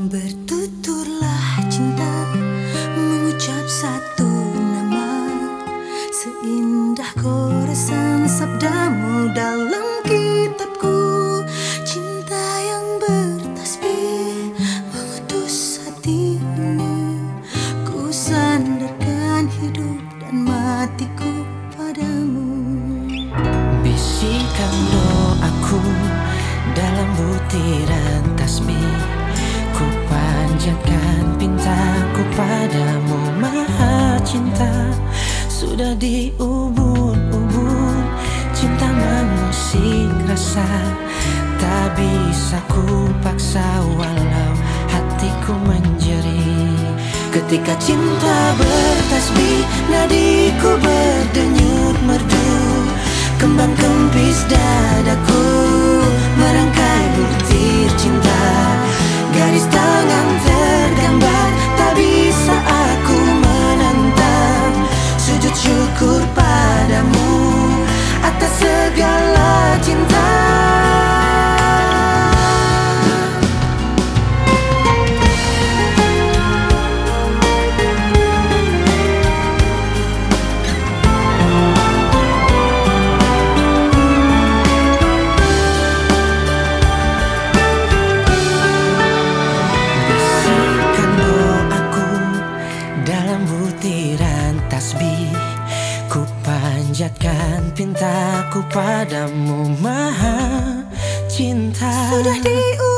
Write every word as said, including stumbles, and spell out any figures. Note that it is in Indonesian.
Bertuturlah cinta, mengucap satu nama, seindah goresan sabdamu dalam kitabku. Cinta yang bertasbih mengutus hati ini, ku sandarkan hidup dan matiku padamu. Bisikan doaku dalam butiran tasbih, ku panjatkan pintaku padamu maha cinta. Sudah diubun-ubun cinta mengusik rasa, tak bisa ku paksa walau hatiku menjerit. Ketika cinta bertasbih, nadiku berdenyut merdu, kembang kempis dadaku merangkai butir cinta. Garis tangan tergambar, tak bisa aku menentang. Sujud syukur padamu atas segala cinta. Butiran tasbih, ku panjatkan pintaku padamu maha cinta. Sudah diu